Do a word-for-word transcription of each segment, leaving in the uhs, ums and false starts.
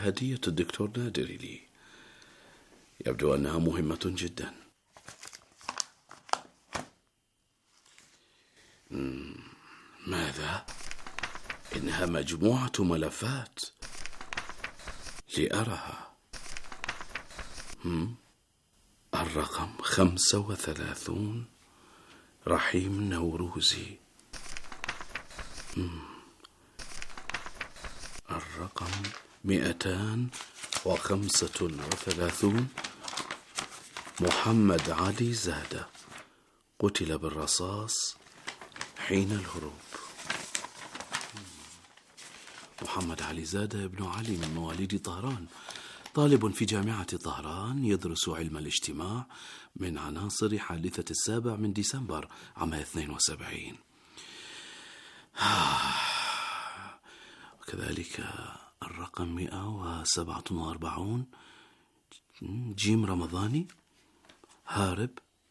هدية الدكتور نادري لي، يبدو أنها مهمة جدا. ماذا؟ إنها مجموعة ملفات لأرها. الرقم خمسة وثلاثون، رحيم نوروزي. الرقم مئتان وخمسة وثلاثون، محمد علي زادة، قتل بالرصاص حين الهروب. محمد علي زادة ابن علي من مواليد طهران، طالب في جامعة طهران يدرس علم الاجتماع، من عناصر حادثة السابع من ديسمبر عام اثنين وسبعين. وكذلك الرقم مئة وسبعة وأربعون، جيم رمضاني، هارب.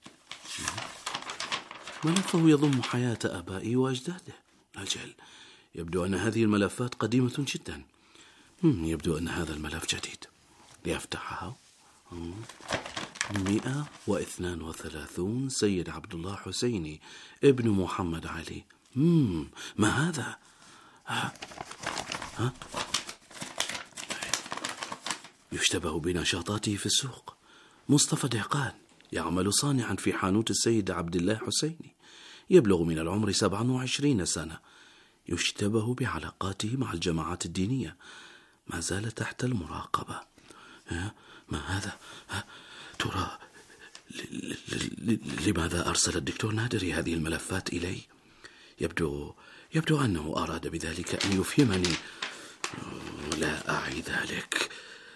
ملفه يضم حياة آبائي وأجداده. أجل، يبدو أن هذه الملفات قديمة جدا. يبدو أن هذا الملف جديد. ليفتحها. مئة واثنان وثلاثون، سيد عبد الله حسيني ابن محمد علي. مم. ما هذا؟ ها؟ ها؟ يشتبه بنشاطاته في السوق. مصطفى دهقان يعمل صانعا في حانوت السيد عبد الله حسيني، يبلغ من العمر سبعا وعشرين سنة. يشتبه بعلاقاته مع الجماعات الدينية، ما زال تحت المراقبة. ها؟ ما هذا؟ ها؟ ترى لماذا أرسل الدكتور نادري هذه الملفات إلي؟ يبدو يبدو أنه أراد بذلك أن يفهمني. لا أعي ذلك.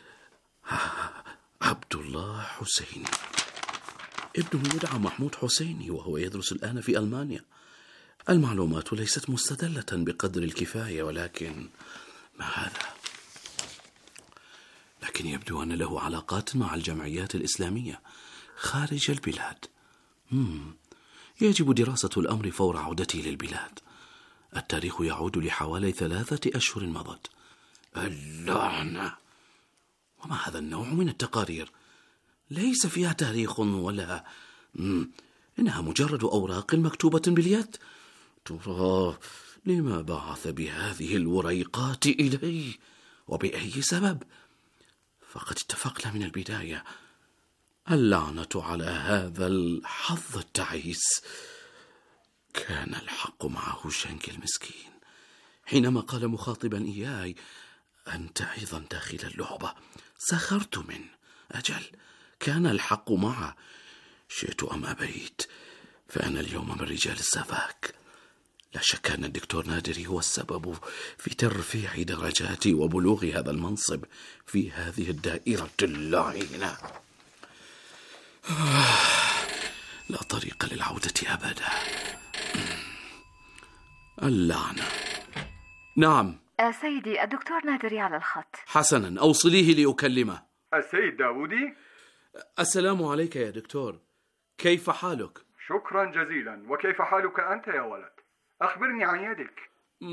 عبد الله حسيني، ابنه يدعى محمود حسيني، وهو يدرس الآن في ألمانيا. المعلومات ليست مستدلة بقدر الكفاية، ولكن ما هذا؟ لكن يبدو أن له علاقات مع الجمعيات الإسلامية خارج البلاد. مم. يجب دراسة الأمر فور عودتي للبلاد. التاريخ يعود لحوالي ثلاثة أشهر مضت. اللعنة! وما هذا النوع من التقارير؟ ليس فيها تاريخ ولا مم. إنها مجرد أوراق مكتوبة باليد. ترى لما بعث بهذه الوريقات إلي وبأي سبب؟ فقد اتفقنا من البداية. اللعنة على هذا الحظ التعيس. كان الحق مع هوشنك المسكين حينما قال مخاطبا إياي: أنت أيضا داخل اللعبة. سخرت منه. أجل، كان الحق معه. شئت أم أبيت، فأنا اليوم من رجال السفاك. لا شك أن الدكتور نادري هو السبب في ترفيع درجاتي وبلوغ هذا المنصب في هذه الدائرة اللعينة. لا طريق للعودة أبدا. اللعنة. نعم سيدي، الدكتور نادري على الخط. حسنا، أوصليه لأكلمه. السيد داودي. السلام عليك يا دكتور، كيف حالك؟ شكرا جزيلا. وكيف حالك أنت يا ولد؟ أخبرني عن يدك.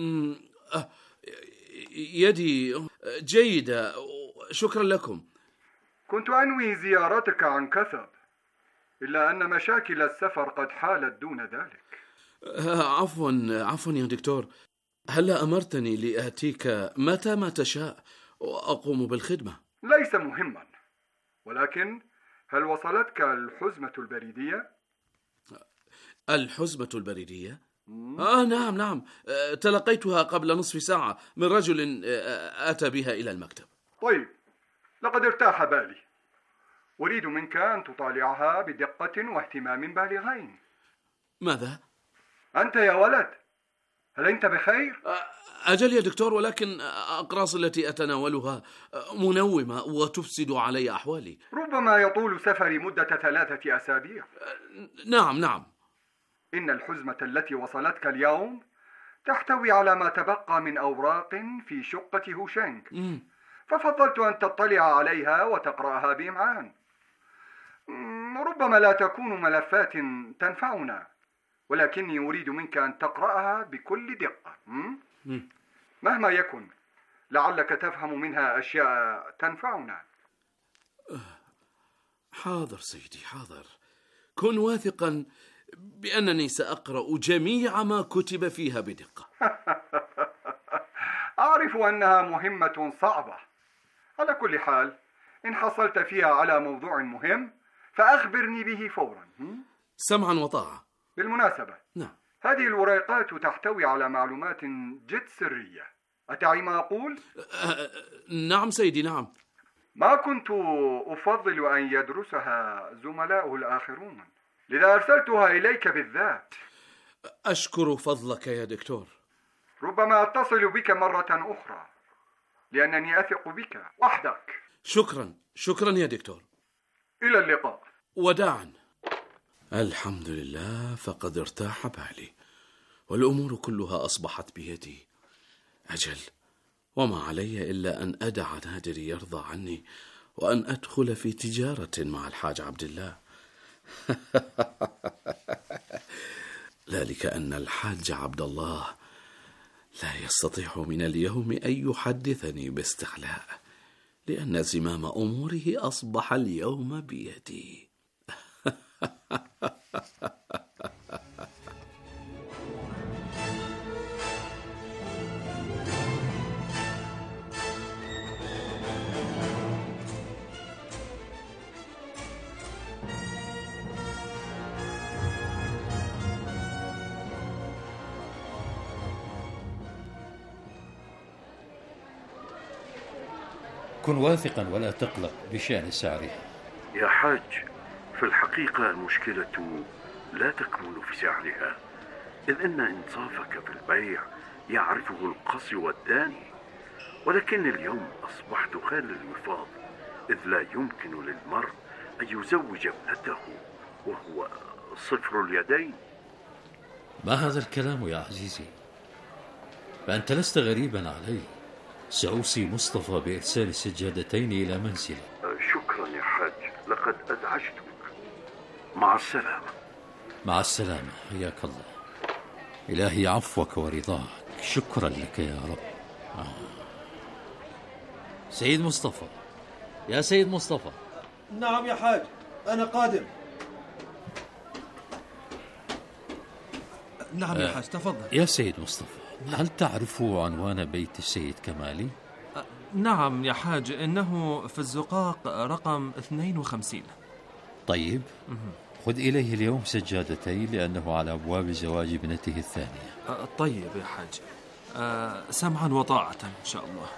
يدي جيدة، شكرا لكم. كنت أنوي زيارتك عن كثب، إلا أن مشاكل السفر قد حالت دون ذلك. عفوا عفوا يا دكتور، هلا أمرتني لآتيك متى ما تشاء وأقوم بالخدمة. ليس مهما، ولكن هل وصلتك الحزمة البريدية؟ الحزمة البريدية؟ آه نعم نعم، تلقيتها قبل نصف ساعة من رجل أتى بها إلى المكتب. طيب، لقد ارتاح بالي. أريد منك أن تطالعها بدقة واهتمام بالغين. ماذا؟ أنت يا ولد، هل أنت بخير؟ أجل يا دكتور، ولكن الأقراص التي أتناولها منومة وتفسد علي أحوالي. ربما يطول سفري مدة ثلاثة أسابيع. نعم نعم. إن الحزمة التي وصلتك اليوم تحتوي على ما تبقى من أوراق في شقة هوشنك، ففضلت أن تطلع عليها وتقرأها بإمعان. ربما لا تكون ملفات تنفعنا، ولكني أريد منك أن تقرأها بكل دقة. مهما يكن، لعلك تفهم منها أشياء تنفعنا. حاضر سيدي حاضر، كن واثقا بأنني سأقرأ جميع ما كتب فيها بدقة. أعرف أنها مهمة صعبة. على كل حال، إن حصلت فيها على موضوع مهم فأخبرني به فورا. سمعا وطاعة. بالمناسبة، نعم، هذه الوريقات تحتوي على معلومات جد سرية. أتعي ما أقول؟ أه نعم سيدي نعم. ما كنت أفضل أن يدرسها زملاؤه الآخرون، لذا أرسلتها إليك بالذات. أشكر فضلك يا دكتور. ربما أتصل بك مرة أخرى لأنني أثق بك وحدك. شكرا شكرا يا دكتور. إلى اللقاء. وداعا. الحمد لله، فقد ارتاح بالي والأمور كلها أصبحت بيدي. أجل، وما علي إلا أن أدع نادر يرضى عني وأن أدخل في تجارة مع الحاج عبد الله. ذلك أن الحاج عبد الله لا يستطيع من اليوم أن يحدثني باستحلاء، لأن زمام أموره أصبح اليوم بيدي. كن واثقا ولا تقلق بشأن سعرها. يا حاج، في الحقيقة المشكلة لا تكمن في سعرها، إذ أن إنصافك في البيع يعرفه القصي والداني، ولكن اليوم أصبحت خال الوفاض، إذ لا يمكن للمرء أن يزوج ابنته وهو صفر اليدين. ما هذا الكلام يا عزيزي؟ فأنت لست غريبا علي. سأوصي مصطفى بإرسال السجادتين إلى منزلي. شكرا يا حاج، لقد أزعجتك. مع السلامة. مع السلامة، حياك الله. إلهي عفوك ورضاك. شكرا لك يا رب. آه. سيد مصطفى، يا سيد مصطفى. نعم يا حاج، أنا قادم. نعم يا حاج، تفضل. يا سيد مصطفى، هل تعرف عنوان بيت السيد كمالي؟ نعم يا حاج، إنه في الزقاق رقم اثنين وخمسين. طيب، خذ إليه اليوم سجادتين لأنه على أبواب زواج ابنته الثانية. طيب يا حاج، سمعا وطاعة إن شاء الله.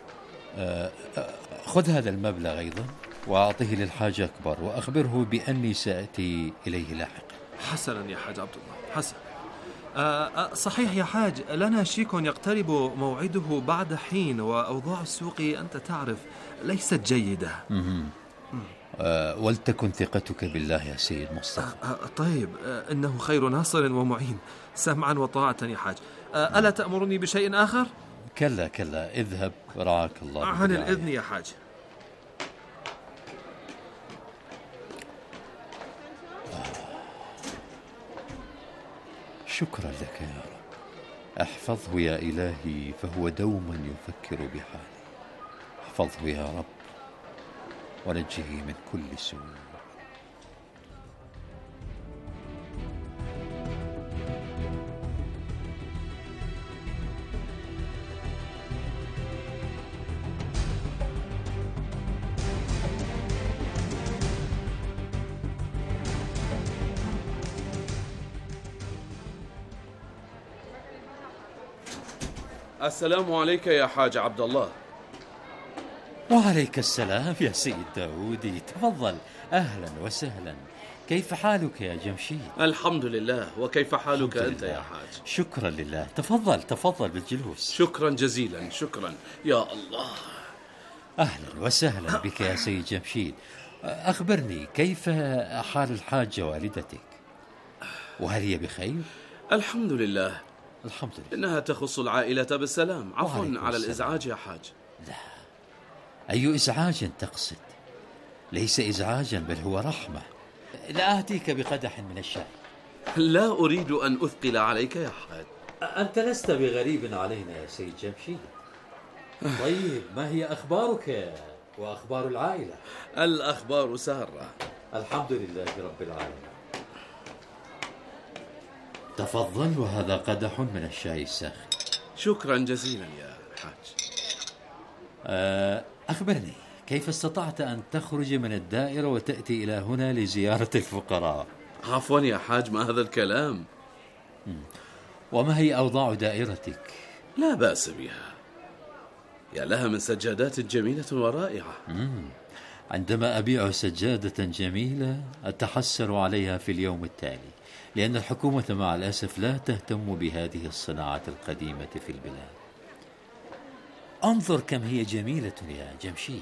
خذ هذا المبلغ أيضا وأعطيه للحاج أكبر، وأخبره بأني سأتي إليه لاحقا. حسنا يا حاج عبد الله، حسنا. أه صحيح يا حاج، لنا شيك يقترب موعده بعد حين، وأوضاع السوق أنت تعرف ليست جيدة. أه ولتكن ثقتك بالله يا سيد مصطفى. أه أه طيب، أه إنه خير ناصر ومعين. سمعا وطاعة يا حاج. أه ألا تأمرني بشيء آخر؟ كلا كلا، اذهب رعاك الله. عن الإذن يا حاج. شكرا لك يا رب. احفظه يا إلهي، فهو دوما يفكر بحالي. احفظه يا رب ونجه من كل سوء. السلام عليك يا حاج عبد الله. وعليك السلام يا سيد داودي، تفضل. أهلا وسهلا. كيف حالك يا جمشيد؟ الحمد لله، وكيف حالك أنت يا حاج؟ شكرا لله. تفضل تفضل بالجلوس. شكرا جزيلا. شكرا يا الله. أهلا وسهلا بك يا سيد جمشيد. أخبرني، كيف حال الحاجة والدتك؟ وهل هي بخير؟ الحمد لله. الحمد لله. إنها تخص العائلة بالسلام. عفوا على الإزعاج يا حاج. لا، أي إزعاج تقصد؟ ليس إزعاجا بل هو رحمة. لا آتيك بقدح من الشاي. لا أريد أن أثقل عليك يا حاج. أنت لست بغريب علينا يا سيد جمشيد. طيب، ما هي أخبارك وأخبار العائلة؟ الأخبار سارة، الحمد لله رب العالمين. تفضل، وهذا قدح من الشاي الساخن. شكرا جزيلا يا حاج. أخبرني، كيف استطعت أن تخرج من الدائرة وتأتي إلى هنا لزيارة الفقراء؟ عفوا يا حاج، ما هذا الكلام؟ وما هي أوضاع دائرتك؟ لا بأس بها، يا لها من سجادات جميلة ورائعة. مم. عندما أبيع سجادة جميلة أتحسر عليها في اليوم التالي، لأن الحكومة مع الأسف لا تهتم بهذه الصناعة القديمة في البلاد. انظر كم هي جميلة يا جمشيد.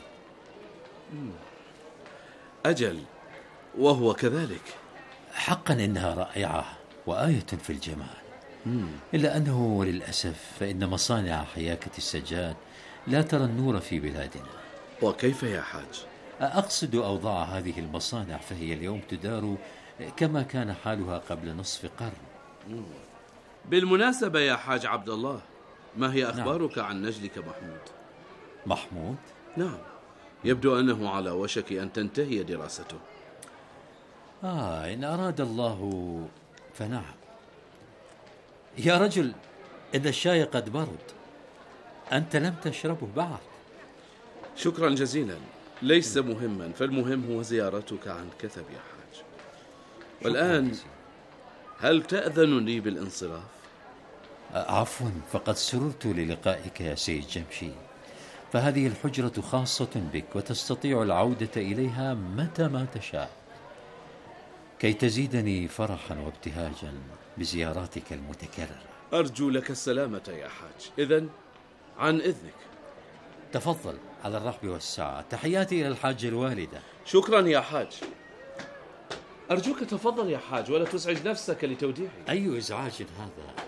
أجل، وهو كذلك. حقا إنها رائعة وآية في الجمال. مم. إلا أنه للأسف فإن مصانع حياكة السجاد لا ترى النور في بلادنا. وكيف يا حاج؟ أقصد أوضاع هذه المصانع، فهي اليوم تدار كما كان حالها قبل نصف قرن. بالمناسبة يا حاج عبد الله، ما هي أخبارك نعم. عن نجلك محمود؟ محمود؟ نعم، يبدو أنه على وشك أن تنتهي دراسته. آه إن أراد الله فنعم. يا رجل، إن الشاي قد برد، أنت لم تشربه بعد. شكرا جزيلا، ليس مهما، فالمهم هو زيارتك عن كثب يا حاج. والآن هل تأذن لي بالانصراف؟ عفوا، فقد سررت للقائك يا سيد جمشيد، فهذه الحجرة خاصة بك وتستطيع العودة إليها متى ما تشاء، كي تزيدني فرحا وابتهاجا بزياراتك المتكررة. أرجو لك السلامة يا حاج. إذن عن إذنك. تفضل، على الرحب والسعة. تحياتي إلى الحاجة الوالدة. شكرا يا حاج. أرجوك تفضل يا حاج، ولا تزعج نفسك لتوديعي. أي إزعاج هذا؟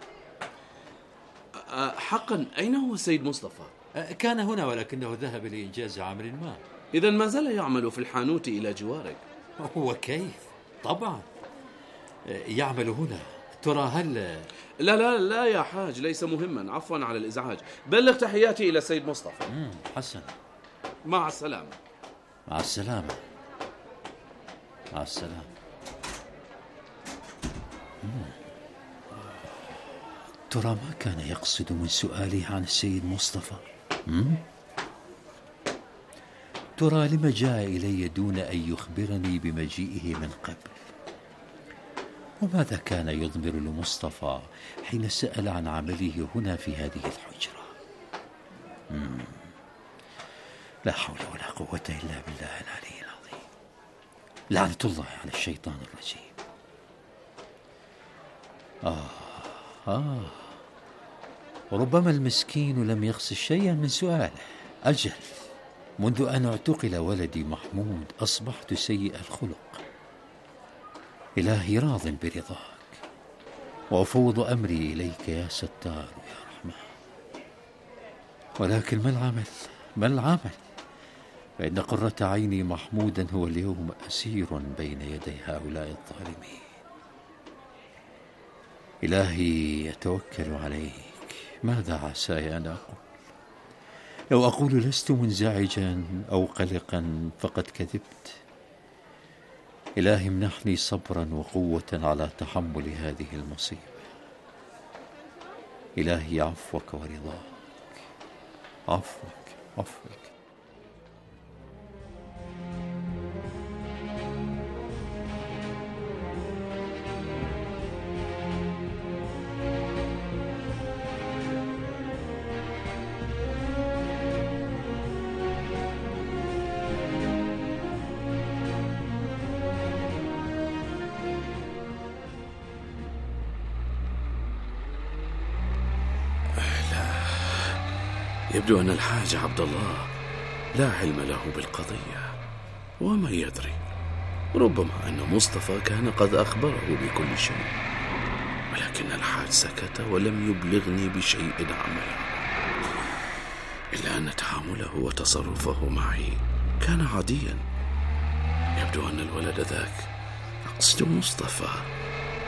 حقا، أين هو سيد مصطفى؟ كان هنا، ولكنه ذهب لإنجاز عمل ما. إذن ما زال يعمل في الحانوت إلى جوارك؟ وكيف؟ طبعا يعمل هنا. ترى هل... لا لا لا يا حاج، ليس مهما، عفوا على الإزعاج. بلغ تحياتي إلى سيد مصطفى. مم. حسنا، مع السلامة. مع السلامة. مع السلامة. مم. ترى ما كان يقصد من سؤاله عن السيد مصطفى؟ مم؟ ترى لما جاء إلي دون أن يخبرني بمجيئه من قبل؟ وماذا كان يضمر لمصطفى حين سأل عن عمله هنا في هذه الحجرة؟ مم. لا حول ولا قوة إلا بالله العلي العظيم. لعنة الله على الشيطان الرجيم. آه آه وربما المسكين لم يقصد شيئا من سؤاله. أجل، منذ أن اعتقل ولدي محمود أصبحت سيء الخلق. إلهي راض برضاك، وأفوض أمري إليك يا ستار يا رحمن. ولكن ما العمل؟ ما العمل؟ فإن قرة عيني محمودا هو اليوم أسير بين يدي هؤلاء الظالمين. إلهي أتوكل عليك. ماذا عساي أن أقول؟ لو أقول لست منزعجا أو قلقا فقد كذبت. إلهي امنحني صبرا وقوة على تحمل هذه المصيبة. إلهي عفوك ورضاك، عفوك عفوك. يبدو أن الحاج عبد الله لا علم له بالقضية، وما يدري، ربما أن مصطفى كان قد أخبره بكل شيء، ولكن الحاج سكت ولم يبلغني بشيء عمل، إلا أن تعامله وتصرفه معي كان عاديا. يبدو أن الولد ذاك، أقصد مصطفى،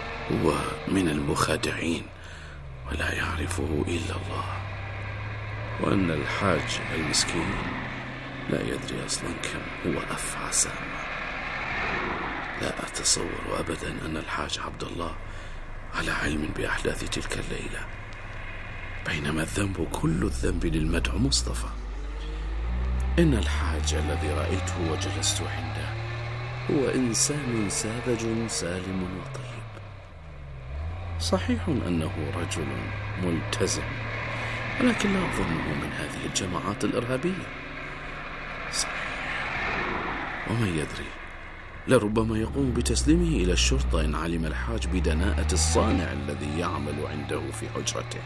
هو من المخادعين ولا يعرفه إلا الله. وأن الحاج المسكين لا يدري أصلا كم هو أفعى سامة. لا أتصور أبدا أن الحاج عبد الله على علم بأحداث تلك الليلة، بينما الذنب كل الذنب للمدعو مصطفى. إن الحاج الذي رأيته وجلست عنده هو إنسان ساذج سالم وطيب. صحيح أنه رجل ملتزم، ولكن لا أظنه من هذه الجماعات الإرهابية. صحيح، ومن يدري، لربما يقوم بتسليمه إلى الشرطة إن علم الحاج بدناءة الصانع الذي يعمل عنده في حجرته.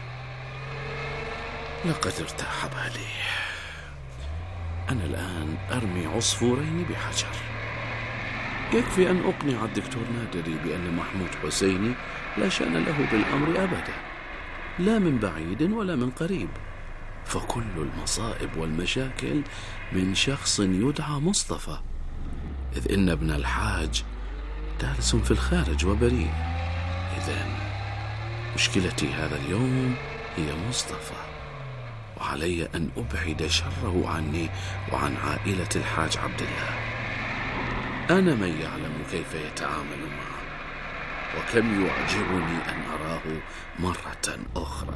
لقد ارتاح بالي. أنا الآن أرمي عصفورين بحجر. يكفي أن أقنع الدكتور نادري بأن محمود حسيني لا شأن له بالأمر أبدا، لا من بعيد ولا من قريب، فكل المصائب والمشاكل من شخص يدعى مصطفى، إذ إن ابن الحاج جالس في الخارج وبريء. إذن مشكلتي هذا اليوم هي مصطفى، وعلي أن أبعد شره عني وعن عائلة الحاج عبد الله. أنا من يعلم كيف يتعامل معه، وكم يعجبني أن أراه مرة أخرى.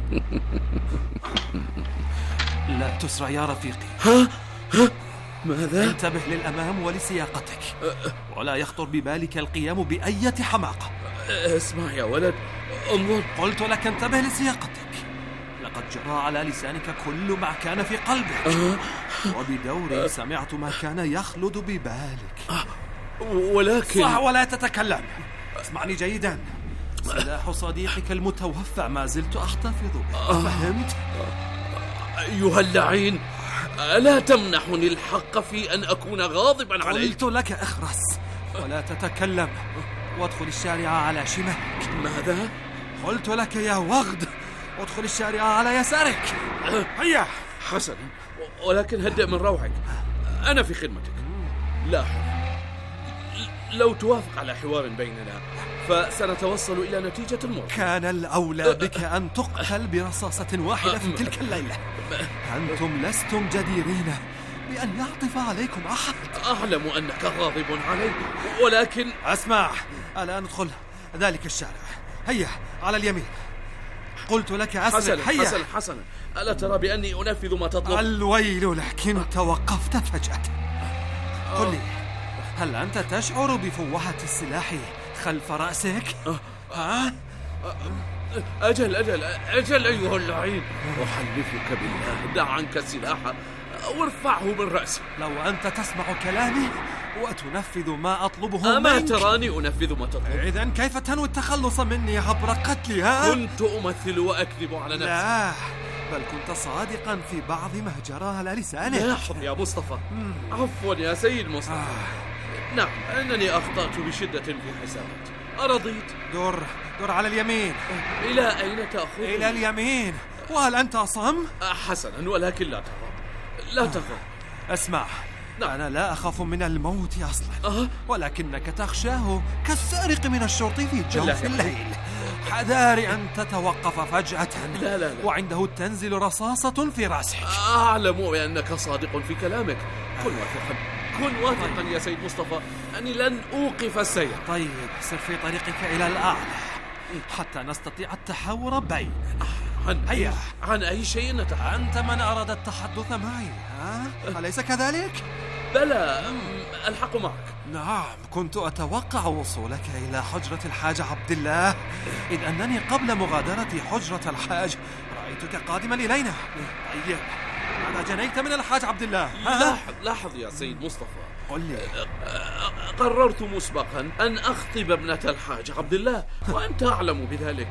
لا تسرع يا رفيقي. ها؟ ها؟ ماذا؟ انتبه للأمام ولسياقتك، ولا يخطر ببالك القيام بأية حماقة. اسمع يا ولد، انظر. قلت لك انتبه لسياقتك. لقد جرى على لسانك كل ما كان في قلبك، أه. وبدوري سمعت ما كان يخلد ببالك. أه. ولكن صح، ولا تتكلم. اسمعني جيدا. سلاح صديقك المتوفى ما زلت أحتفظ به. أه. فهمت؟ أيها اللعين، ألا تمنحني الحق في أن أكون غاضبا عليك؟ قلت لك اخرس ولا تتكلم، وادخل الشارع على شمالك. ماذا؟ قلت لك يا وغد، ادخل الشارع على يسارك. هيا. حسنا، ولكن هدئ من روعك، أنا في خدمتك. لاحظ، لو توافق على حوار بيننا فسنتوصل إلى نتيجة المرض. كان الأولى بك أن تقتل برصاصة واحدة في تلك الليلة. أنتم لستم جديرين بأن يعطف عليكم أحد. أعلم أنك غاضب علي، ولكن أسمع، الآن ندخل ذلك الشارع. هيا على اليمين. قلت لك أسرع. حسنا حسنا حسنا، ألا ترى بأني أنفذ ما تطلب؟ الويل لك، إن توقفت فجأة. قل لي، هل أنت تشعر بفوهة السلاح خلف رأسك؟ ها؟ أجل أجل أجل أيها اللعين، أحلفك بالله، دع عنك السلاح وارفعه من رأسي. لو أنت تسمع كلامي وتنفذ ما أطلبه أما منك. تراني أنفذ ما تطلب؟ إذن كيف تنوي التخلص مني عبر قتلي؟ ها؟ كنت أمثل وأكذب على نفسي. لا، بل كنت صادقا في بعض ما جرى على لسانك. لاحظ يا مصطفى. عفوا يا سيد مصطفى. آه. نعم، أنني أخطأت بشدة في حساباتي. أرضيت؟ دور دور على اليمين. إلى أين تأخذ؟ إلى اليمين. وهل أنت أصم؟ حسنا، ولكن لا تغضب، لا تغضب. اسمع، نعم. أنا لا أخاف من الموت أصلا. أه؟ ولكنك تخشاه كالسارق من الشرطي في جوف الليل. حذاري أن تتوقف فجأة. لا لا لا. وعنده تنزل رصاصة في رأسك. أعلم بأنك صادق في كلامك. كن واثقا، كن واثقا يا سيد مصطفى أني لن أوقف السير. طيب، سر في طريقك إلى الأعلى حتى نستطيع التحاور بيننا. عن هيا. عن أي شيء نتحدث؟ أنت من أراد التحدث معي، ها؟ أليس كذلك؟ بلى، الحق معك. نعم، كنت أتوقع وصولك إلى حجرة الحاج عبد الله، إذ أنني قبل مغادرة حجرة الحاج رأيتك قادما إلينا. طيب، ماذا جنيت من الحاج عبد الله؟ لاحظ لاحظ يا سيد مصطفى. قل لي. قررت مسبقا أن أخطب ابنة الحاج عبد الله، وأنت أعلم بذلك.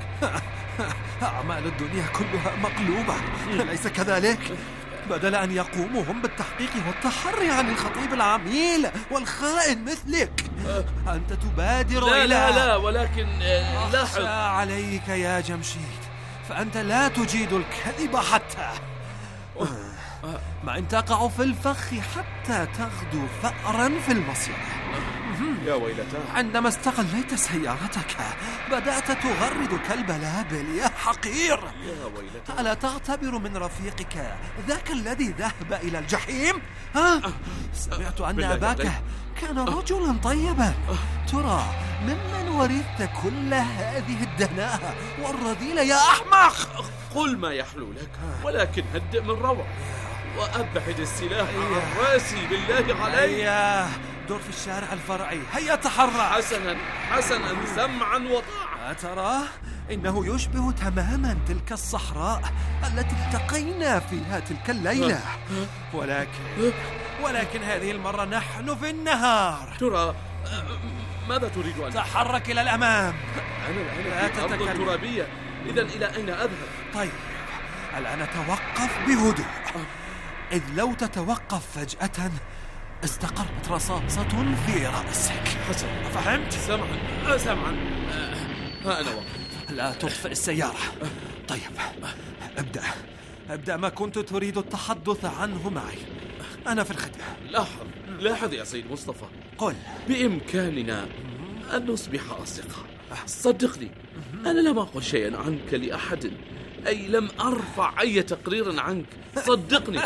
أعمال الدنيا كلها مقلوبة، أليس كذلك؟ بدل أن يقوموا هم بالتحقيق والتحري عن الخطيب العميل والخائن مثلك، أنت تبادر لا إلى لا لا ولكن لاحظ. أخشى عليك يا جمشيد، فأنت لا تجيد الكذب حتى ما إن تقع في الفخ حتى تغدو ثأرا في المصيدة. يا ويلتاه، عندما استقليت سيارتك بدأت تغرد كالبلابل يا حقير. يا ويلتاه، ألا تعتبر من رفيقك ذاك الذي ذهب إلى الجحيم؟ ها؟ سمعت أن أباك كان رجلا طيبا. ترى ممن ورثت كل هذه الدناءة والرذيلة يا أحمق؟ قل ما يحلو لك، ولكن هدئ من روعك وأبعد السلاح عن رأسي بالله عليك. هيا دور في الشارع الفرعي، هيا تحرك. حسنا حسنا، سمعا وطاعة. أترى إنه يشبه تماما تلك الصحراء التي التقينا فيها تلك الليلة، ولكن ولكن هذه المرة نحن في النهار. ترى ماذا تريد أن تحرك إلى الأمام. أنا الآن في أرض ترابية، إذن إلى أين أذهب؟ طيب الآن توقف بهدوء، إذ لو تتوقف فجأة استقرت رصاصة في رأسك. حسن، فهمت؟ سمعا سمعا، ها أنا وقت. لا تطفئ السيارة. طيب ابدأ ابدأ ما كنت تريد التحدث عنه معي، أنا في الخدمة. لاحظ لاحظ يا سيد مصطفى، قل. بإمكاننا أن نصبح أصدقاء. صدقني، أنا لم أقل شيئا عنك لأحد، أي لم أرفع أي تقرير عنك، صدقني.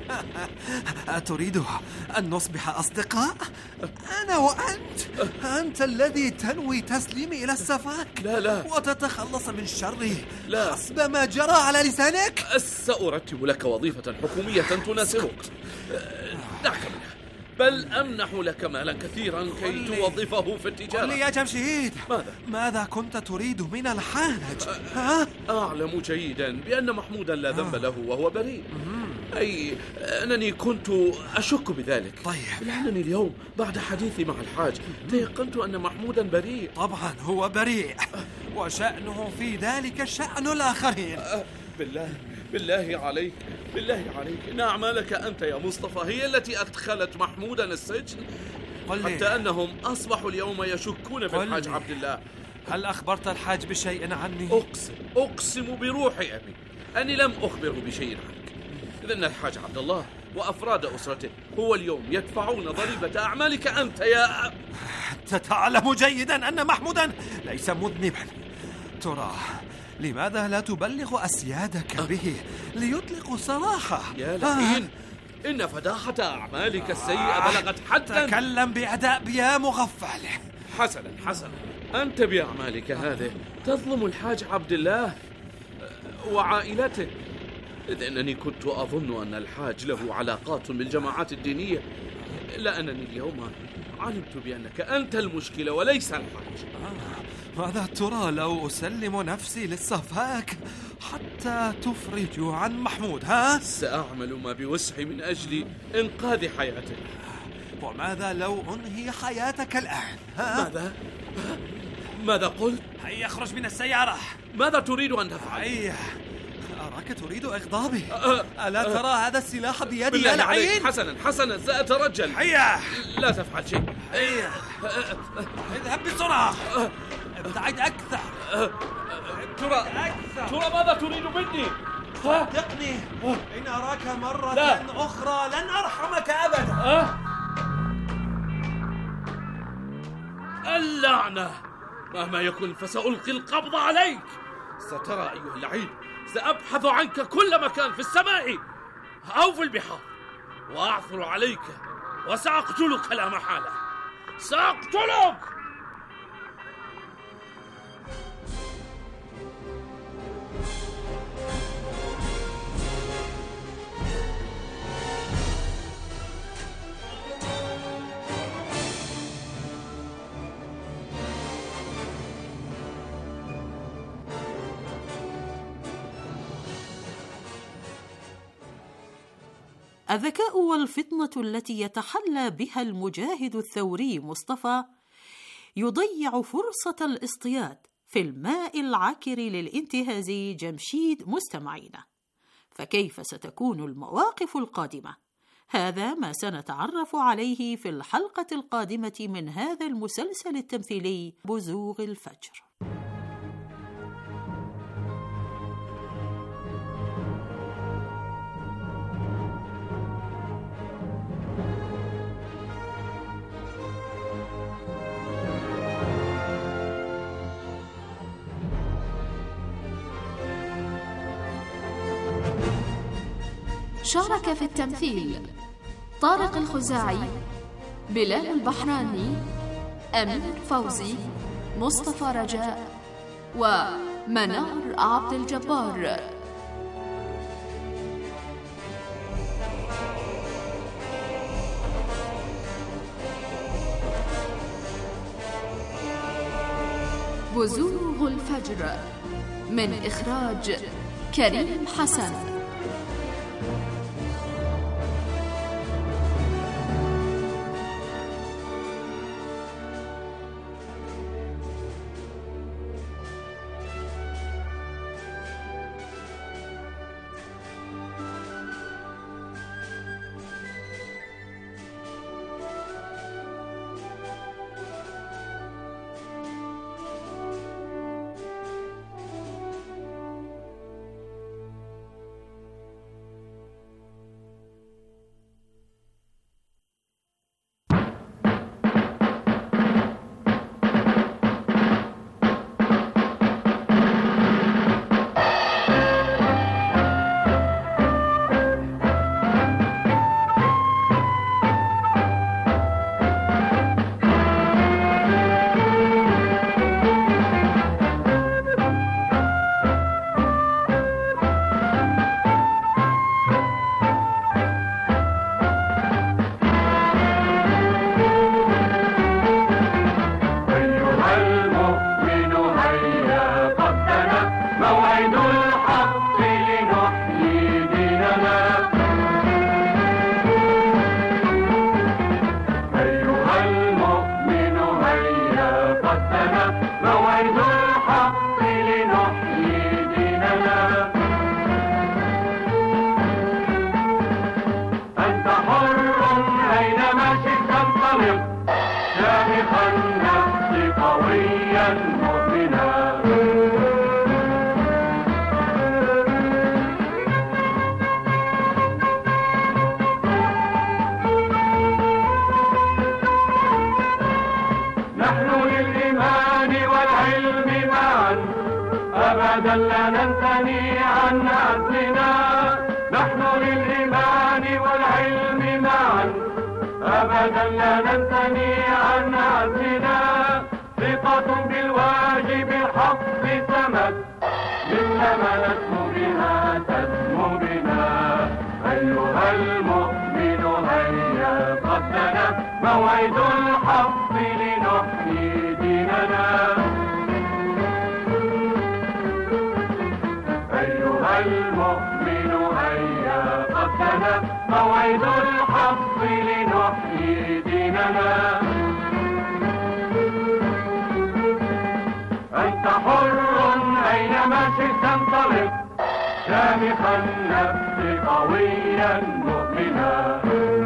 أتريد أن نصبح أصدقاء؟ أنا وأنت؟ أنت الذي تنوي تسليمي إلى السفاك لا لا وتتخلص من شره لا. حسب ما جرى على لسانك. سأرتب لك وظيفة حكومية تناسبك، دعك منها، بل أمنح لك مالا كثيرا كي توظفه في التجارة. قل لي يا جمشيد، ماذا؟ ماذا كنت تريد من الحاج؟ ها؟ أعلم جيدا بأن محمودا لا ذنب له وهو بريء، أي أنني كنت أشك بذلك. طيب لأنني اليوم بعد حديثي مع الحاج تيقنت أن محمودا بريء. طبعا هو بريء، وشأنه في ذلك شأن الآخرين. بالله بالله عليك بالله عليك، إن أعمالك أنت يا مصطفى هي التي أدخلت محمودا السجن، حتى أنهم أصبحوا اليوم يشكون بالحاج عبد الله. هل أخبرت الحاج بشيء عني؟ أقسم أقسم بروح أبي أني لم أخبره بشيء عنك، إذن الحاج عبد الله وأفراد أسرته هو اليوم يدفعون ضريبة أعمالك أنت يا... أنت تعلم جيدا أن محمودا ليس مذنبا. ترى لماذا لا تبلغ أسيادك به ليطلقوا سراحه؟ يا لعين، آه. إن فداحة أعمالك السيئة بلغت حتى... تكلم بأداب يا مغفل. حسنا حسنا، أنت بأعمالك هذه تظلم الحاج عبد الله وعائلته، إذ أنني كنت أظن أن الحاج له علاقات بالجماعات الدينية، إلا أنني اليوم علمت بأنك أنت المشكلة وليس الحاج. آه. ماذا ترى لو أسلم نفسي للسفاك حتى تفرج عن محمود؟ ها؟ سأعمل ما بوسعي من أجل إنقاذ حياتك. وماذا لو أنهي حياتك الآن؟ ها؟ ماذا؟ ماذا قلت؟ هيا اخرج من السيارة. ماذا تريد أن تفعل؟ هيا، أراك تريد إغضابي. ألا ترى هذا السلاح بيدي يا لعين؟ لعين؟ حسنا حسنا، سأترجل. هيا لا تفعل شيء. هيا اذهب بسرعة، ابتعد أكثر. ترى أكثر. ترى ماذا تريد مني؟ صدقني إن أراك مرة لا. أخرى لن أرحمك أبدا. أه؟ اللعنة، مهما يكن فسألقي القبض عليك. سترى أيها اللعين، سأبحث عنك كل مكان في السماء أو في البحار، وأعثر عليك وسأقتلك لا محالة، سأقتلك. الذكاء والفطنة التي يتحلى بها المجاهد الثوري مصطفى يضيع فرصة الاصطياد في الماء العكر للانتهاز جمشيد مستمعينا. فكيف ستكون المواقف القادمة؟ هذا ما سنتعرف عليه في الحلقة القادمة من هذا المسلسل التمثيلي بزوغ الفجر. شارك في التمثيل طارق الخزاعي، بلال البحراني، أمير فوزي، مصطفى رجاء، ومنار عبد الجبار. بزوغ الفجر من إخراج كريم حسن. أبدا لا ننثني عن عزمنا، نحن للإيمان والعلم معا، أبدا لا ننثني عن عزمنا، ثقة بالواجب الحق سمت، مثلما نسمو بها تسمو بنا. أيها المؤمن هيا قد دنا موعد الحق لنحيي ديننا. المؤمن هيا قد دنا موعد الحق لنحيي ديننا. أنت حر أينما شئت انطلق، شامخ النفس قويا مؤمنا.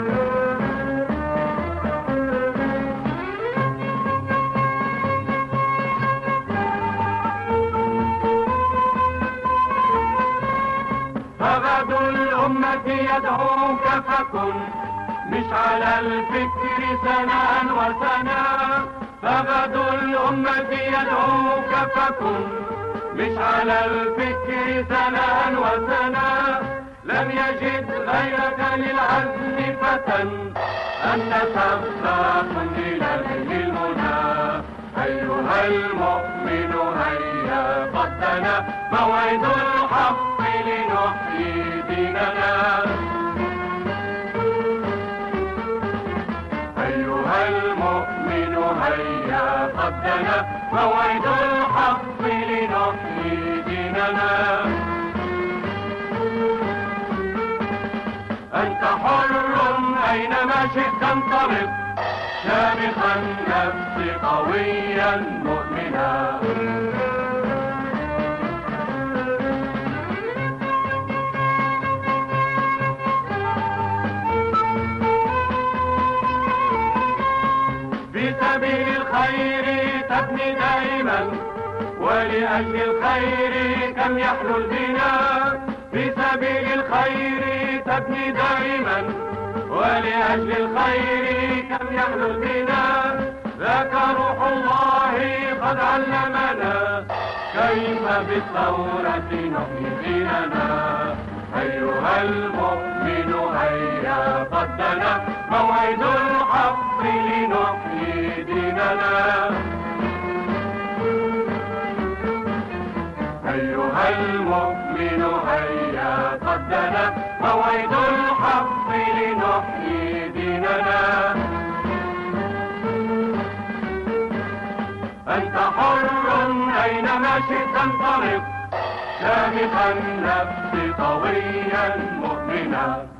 فغد الأمة يدعوك فكن مشعل الفكر سنة وسنة. فغد الأمة يدعوك فكن مشعل الفكر سنة وسنة. لم يجد غيرك للعزم فتى، أنت سباق إلى المنى. أيها المؤمن هيا قد دنا موعد الحق لنحيي ديننا. أيها المؤمن هيا قد دنا موعد الحق لنحيي ديننا. أنت حر أينما شئت انطلق، شامخ النفس قويا مؤمنا. في سبيل الخير تبني دائما، ولأجل الخير كم يحلو البناء. في سبيل الخير تبني دائما، ولأجل الخير كم يحلو البناء. ذاك روح الله قد علمنا كيف بالثورة نحيي ديننا. أيها المؤمن هيا قد دنا موعد الحق لنحيي ديننا. أيها المؤمن هيا قد دنا موعد الحق لنحيي ديننا. أنت حر أينما شئت انطلق شامخا النفس قويا مؤمنا.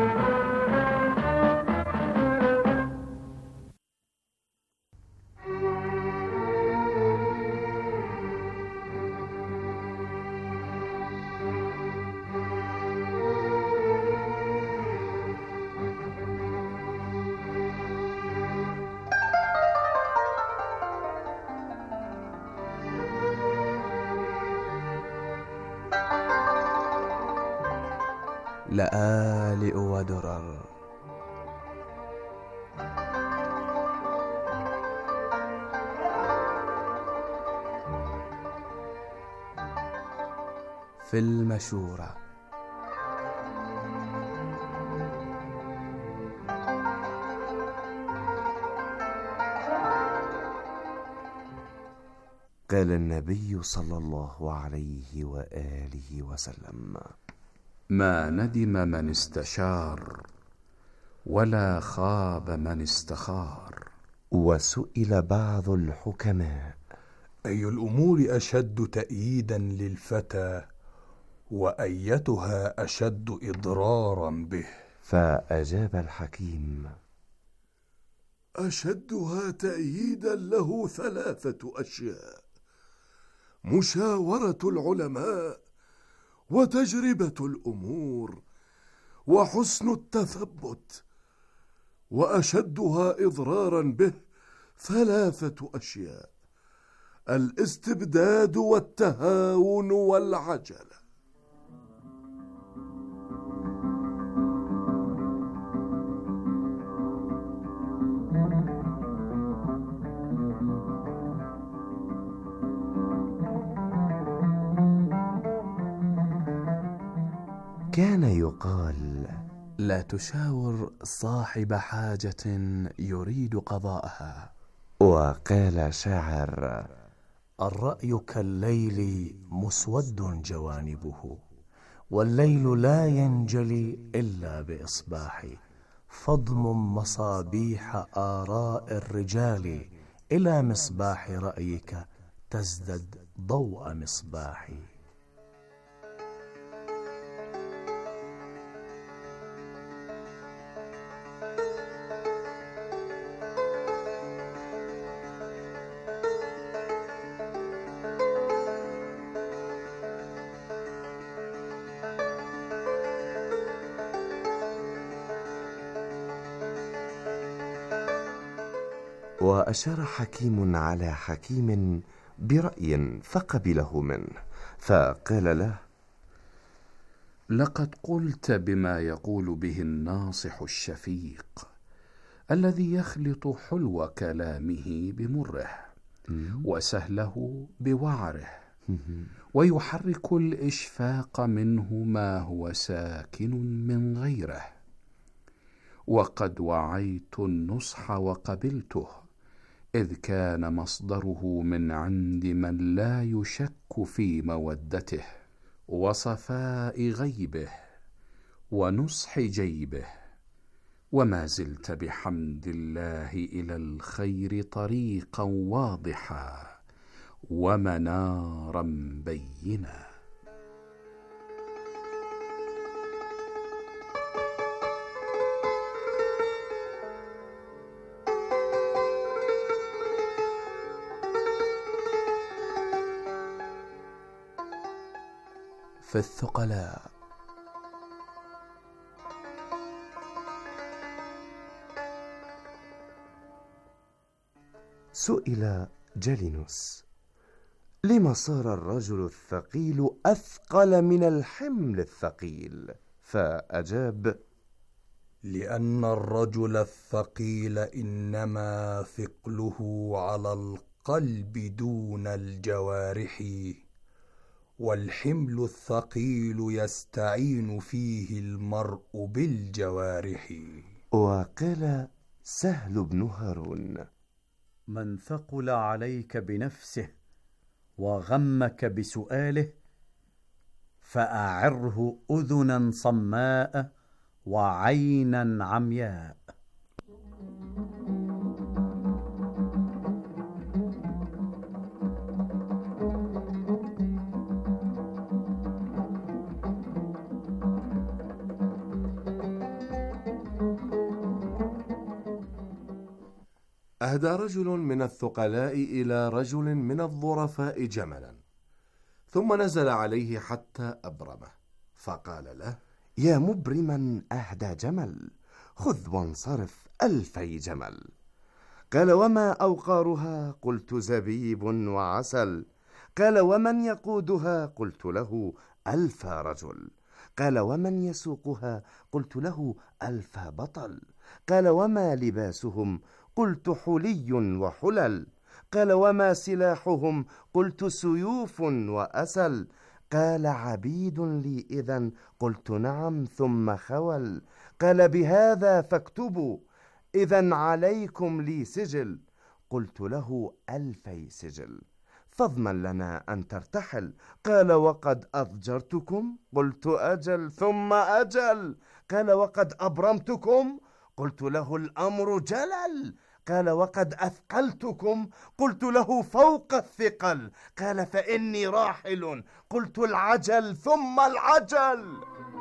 لآلئ ودرر. في المشورة. قال النبي صلى الله عليه وآله وسلم: ما ندم من استشار ولا خاب من استخار. وسئل بعض الحكماء: أي الأمور أشد تأييدا للفتى وأيتها أشد إضرارا به؟ فأجاب الحكيم: أشدها تأييدا له ثلاثة أشياء: مشاورة العلماء، وتجربة الأمور، وحسن التثبت. وأشدها إضرارا به ثلاثة أشياء: الاستبداد والتهاون والعجلة. كان يقال: لا تشاور صاحب حاجة يريد قضاءها. وقال شاعر: الرأي كالليل مسود جوانبه، والليل لا ينجلي إلا بإصباح. فاضمم مصابيح آراء الرجال إلى مصباح رأيك تزدد ضوء مصباحي. وأشار حكيم على حكيم برأي فقبله منه، فقال له: لقد قلت بما يقول به الناصح الشفيق الذي يخلط حلو كلامه بمره وسهله بوعره، ويحرك الإشفاق منه ما هو ساكن من غيره. وقد وعيت النصح وقبلته، إذ كان مصدره من عند من لا يشك في مودته وصفاء غيبه ونصح جيبه. وما زلت بحمد الله إلى الخير طريقا واضحا ومنارا بينا. في الثقلاء. سئل جالينوس: لما صار الرجل الثقيل أثقل من الحمل الثقيل؟ فأجاب: لأن الرجل الثقيل إنما ثقله على القلب دون الجوارح، والحمل الثقيل يستعين فيه المرء بالجوارح. وقال سهل بن هارون: من ثقل عليك بنفسه وغمك بسؤاله فأعره أذنا صماء وعينا عمياء. أهدى رجل من الثقلاء إلى رجل من الظرفاء جملا، ثم نزل عليه حتى أبرمه، فقال له: يا مبرما أهدى جمل، خذ وانصرف ألفي جمل. قال: وما أوقارها؟ قلت: زبيب وعسل. قال: ومن يقودها؟ قلت له: ألف رجل. قال: ومن يسوقها؟ قلت له: ألف بطل. قال: وما لباسهم؟ قلت: حلي وحلل. قال: وما سلاحهم؟ قلت: سيوف وأسل. قال: عبيد لي إذن؟ قلت: نعم. ثم خول. قال: بهذا فاكتبوا، إذن عليكم لي سجل. قلت له: ألفي سجل. فاضمن لنا أن ترتحل. قال: وقد أضجرتكم؟ قلت: أجل. ثم أجل. قال: وقد أبرمتكم؟ قلت له: الأمر جلل. قال: وقد أثقلتكم؟ قلت له: فوق الثقل. قال: فإني راحل. قلت: العجل ثم العجل.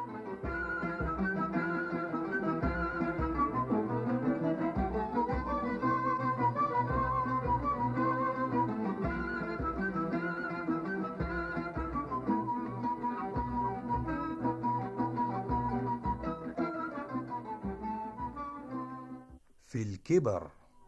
في الكبر.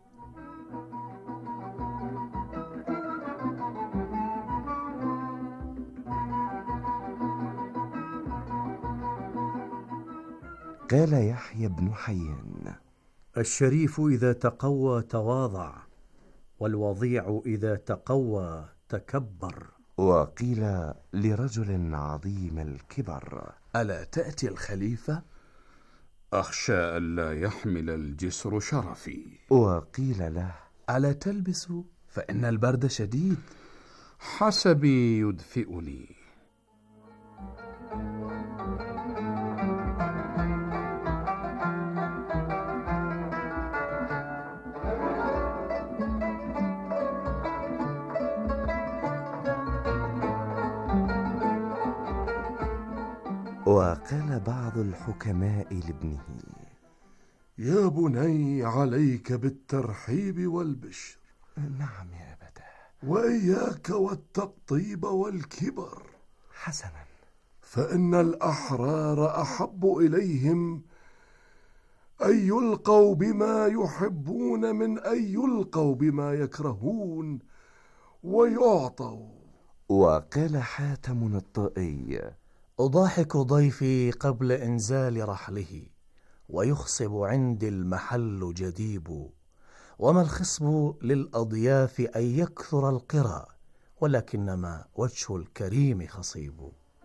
قال يحيى بن حيان: الشريف إذا تقوى تواضع، والوضيع إذا تقوى تكبر. وقيل لرجل عظيم الكبر: ألا تأتي الخليفة؟ أخشى ألا يحمل الجسر شرفي. وقيل له: ألا تلبس؟ فإن البرد شديد. حسبي يدفئني. وقال بعض الحكماء لابنه: يا بني، عليك بالترحيب والبشر. نعم يا أبتاه. وإياك والتقطيب والكبر. حسنا. فإن الأحرار أحب إليهم أن يلقوا بما يحبون من أن يلقوا بما يكرهون ويعطوا. وقال حاتم الطائي: أضاحك ضيفي قبل إنزال رحله، ويخصب عندي المحل جديب. وما الخصب للأضياف أن يكثر القرى، ولكنما وجه الكريم خصيب.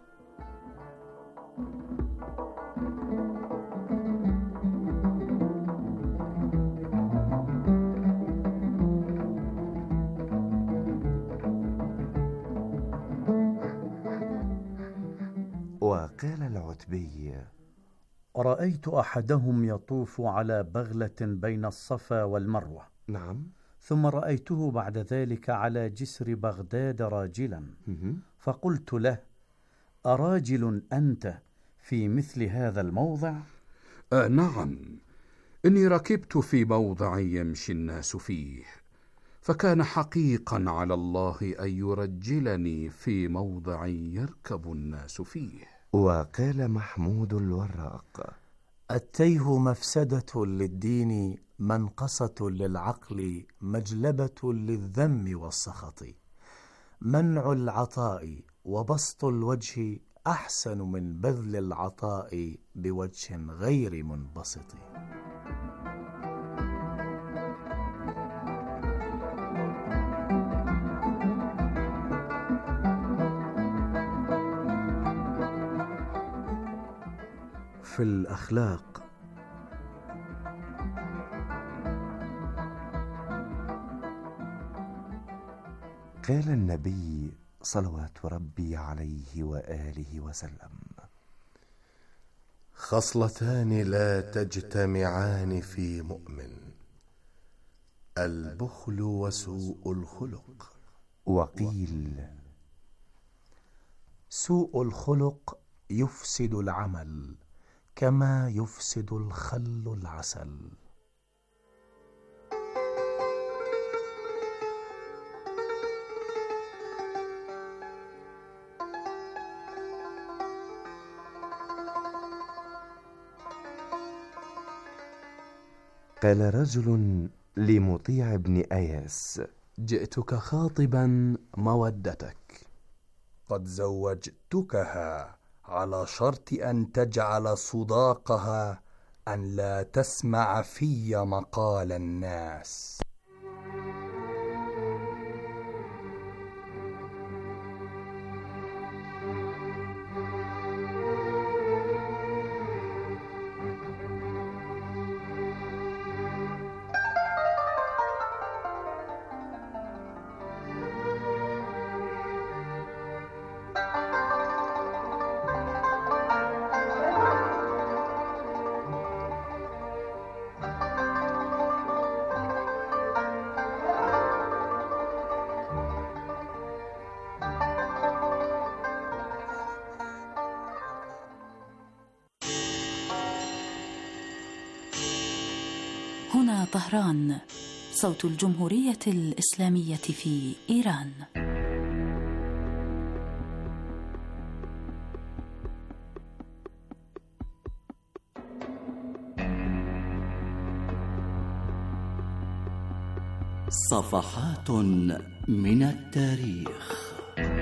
وقال العتبي: رأيت أحدهم يطوف على بغلة بين الصفا والمروة. نعم. ثم رأيته بعد ذلك على جسر بغداد راجلا، فقلت له: أراجل أنت في مثل هذا الموضع؟ آه نعم، إني ركبت في موضع يمشي الناس فيه، فكان حقيقا على الله أن يرجلني في موضع يركب الناس فيه. وقال محمود الوراق: التيه مفسدة للدين، منقصة للعقل، مجلبة للذم والسخط. منع العطاء وبسط الوجه أحسن من بذل العطاء بوجه غير منبسط. في الأخلاق. قال النبي صلوات ربي عليه وآله وسلم: خصلتان لا تجتمعان في مؤمن: البخل وسوء الخلق. وقيل: سوء الخلق يفسد العمل كما يفسد الخل العسل. قال رجل لمطيع بن أياس: جئتك خاطبا مودتك. قد زوجتكها على شرط أن تجعل صداقها أن لا تسمع في مقال الناس. هنا طهران، صوت الجمهورية الإسلامية في إيران. صفحات من التاريخ.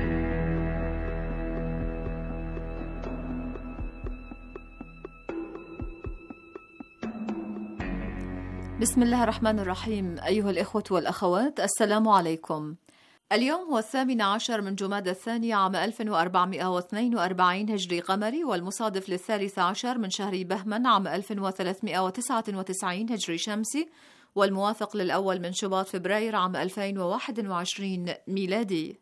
بسم الله الرحمن الرحيم. أيها الإخوة والأخوات، السلام عليكم. اليوم هو الثامن عشر من جمادى الثاني عام ألف وأربعمائة واثنين وأربعين هجري قمري، والمصادف للثالث عشر من شهر بهمن عام ألف وثلاثمائة وتسعة وتسعين هجري شمسي، والموافق للأول من شباط فبراير عام ألفين وواحد وعشرين ميلادي.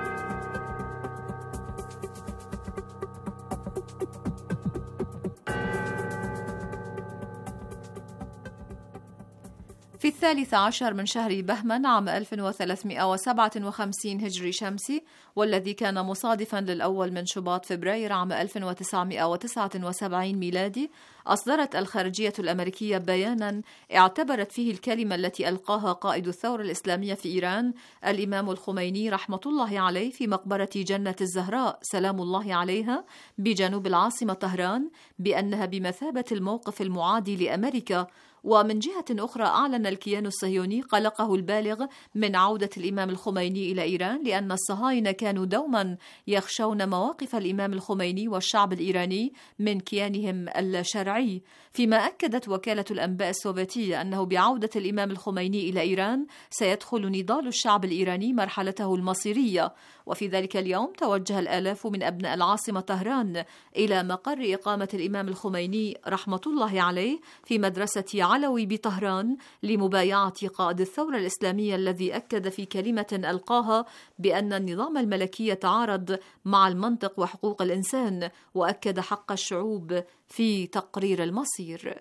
في الثالث عشر من شهر بهمن عام ألف وثلاثمائة وسبعة وخمسين هجري شمسي، والذي كان مصادفا للأول من شباط فبراير عام ألف وتسعمائة وتسعة وسبعين ميلادي، أصدرت الخارجية الأمريكية بيانا اعتبرت فيه الكلمة التي ألقاها قائد الثورة الإسلامية في إيران الإمام الخميني رحمة الله عليه في مقبرة جنة الزهراء سلام الله عليها بجنوب العاصمة طهران بأنها بمثابة الموقف المعادي لأمريكا. ومن جهة أخرى أعلن الكيان الصهيوني قلقه البالغ من عودة الإمام الخميني إلى إيران، لأن الصهاينة كانوا دوما يخشون مواقف الإمام الخميني والشعب الإيراني من كيانهم الشرعي، فيما أكدت وكالة الأنباء السوفيتية أنه بعودة الإمام الخميني إلى إيران سيدخل نضال الشعب الإيراني مرحلته المصيرية. وفي ذلك اليوم توجه الآلاف من أبناء العاصمة طهران إلى مقر إقامة الإمام الخميني رحمة الله عليه في مدرسة علوي بطهران لمبايعة قائد الثورة الإسلامية، الذي أكد في كلمة ألقاها بأن النظام الملكي يتعارض مع المنطق وحقوق الإنسان، وأكد حق الشعوب في تقرير المصير.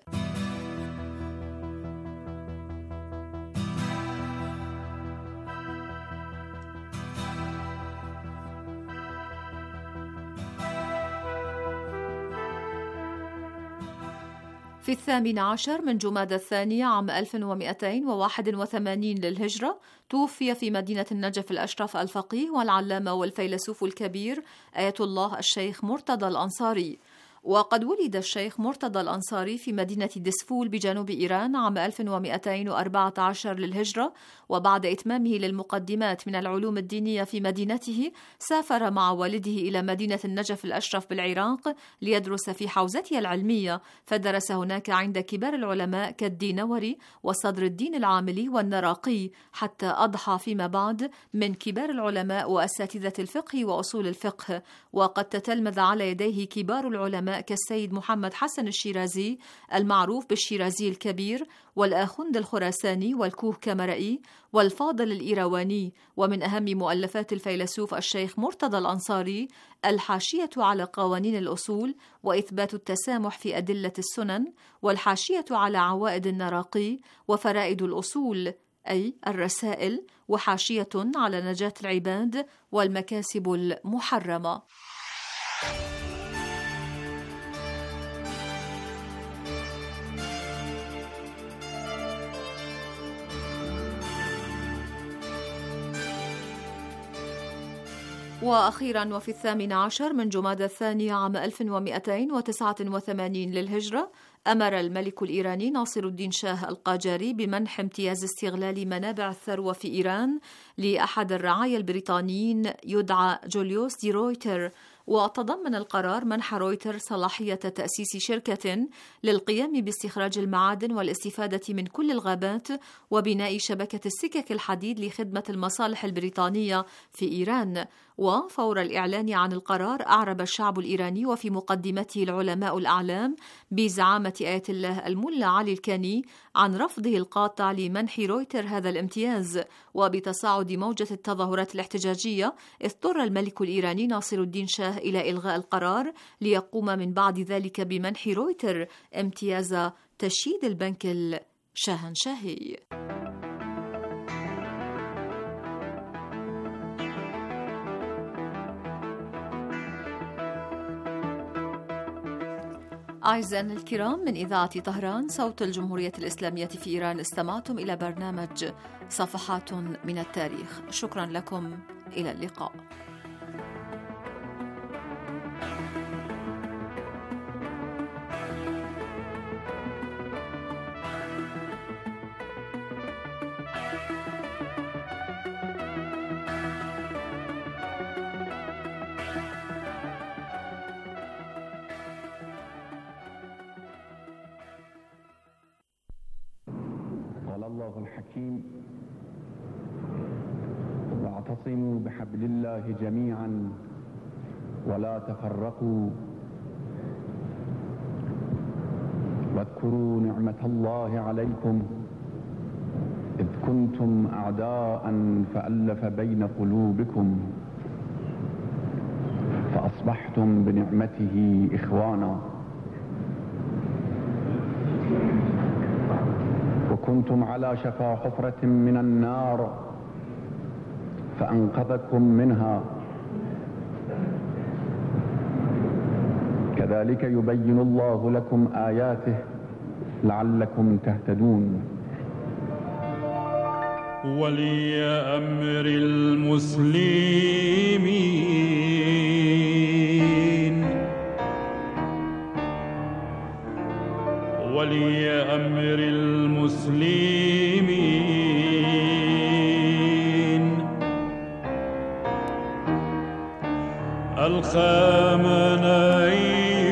في الثامن عشر من جمادى الثاني عام ألف ومئتين وواحد وثمانين للهجرة توفي في مدينة النجف الأشرف الفقيه والعلامة والفيلسوف الكبير آية الله الشيخ مرتضى الأنصاري. وقد ولد الشيخ مرتضى الأنصاري في مدينة دسفول بجنوب إيران عام ألف ومئتين وأربعة عشر للهجرة، وبعد إتمامه للمقدمات من العلوم الدينية في مدينته سافر مع والده إلى مدينة النجف الأشرف بالعراق ليدرس في حوزته العلمية، فدرس هناك عند كبار العلماء كالدينوري وصدر الدين العاملي والنراقي، حتى أضحى فيما بعد من كبار العلماء وأساتذة الفقه وأصول الفقه. وقد تتلمذ على يديه كبار العلماء العلماء كالسيد محمد حسن الشيرازي المعروف بالشيرازي الكبير، والآخند الخراساني والكوهكمرئي، والفاضل الإيرواني. ومن أهم مؤلفات الفيلسوف الشيخ مرتضى الأنصاري الحاشية على قوانين الأصول، وإثبات التسامح في أدلة السنن، والحاشية على عوائد النراقي، وفرائد الأصول أي الرسائل، وحاشية على نجاة العباد والمكاسب المحرمة. وأخيرا وفي الثامن عشر من جمادى الثاني عام ألف ومئتين وتسعة وثمانين للهجرة أمر الملك الإيراني ناصر الدين شاه القاجاري بمنح امتياز استغلال منابع الثروة في إيران لأحد الرعايا البريطانيين يدعى جوليوس دي رويتر. وتضمن القرار منح رويتر صلاحية تأسيس شركة للقيام باستخراج المعادن والاستفادة من كل الغابات وبناء شبكة السكك الحديد لخدمة المصالح البريطانية في إيران. وفور الإعلان عن القرار أعرب الشعب الإيراني وفي مقدمته العلماء الأعلام بزعامة آية الله الملا علي الكاني عن رفضه القاطع لمنح رويتر هذا الامتياز. وبتصاعد موجة التظاهرات الاحتجاجية اضطر الملك الإيراني ناصر الدين شاه إلى إلغاء القرار ليقوم من بعد ذلك بمنح رويتر امتياز تشييد البنك الشاهنشاهي. أعزائنا الكرام، من إذاعة طهران صوت الجمهورية الإسلامية في إيران استمعتم إلى برنامج صفحات من التاريخ. شكرا لكم، إلى اللقاء. الله الحكيم: واعتصموا بحبل الله جميعا ولا تفرقوا واذكروا نعمة الله عليكم إذ كنتم أعداء فألف بين قلوبكم فأصبحتم بنعمته إخوانا وكنتم على شفا حفرة من النار فأنقذكم منها. كذلك يبين الله لكم آياته لعلكم تهتدون. ولي أمر المسلمين ولي أمر المسلمين الخامنئي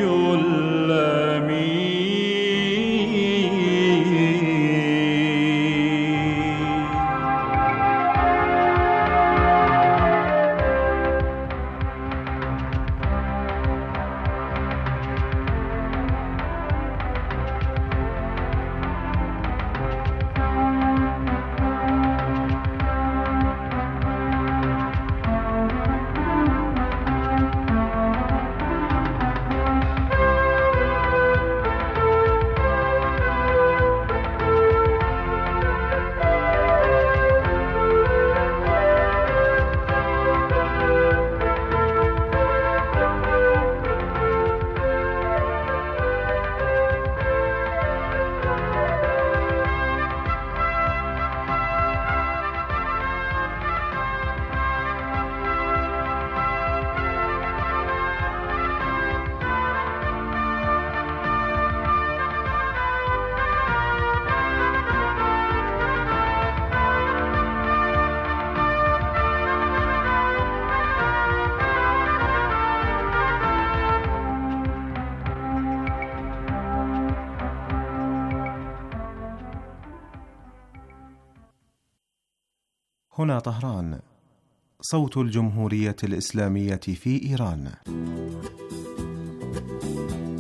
هنا طهران، صوت الجمهورية الإسلامية في إيران.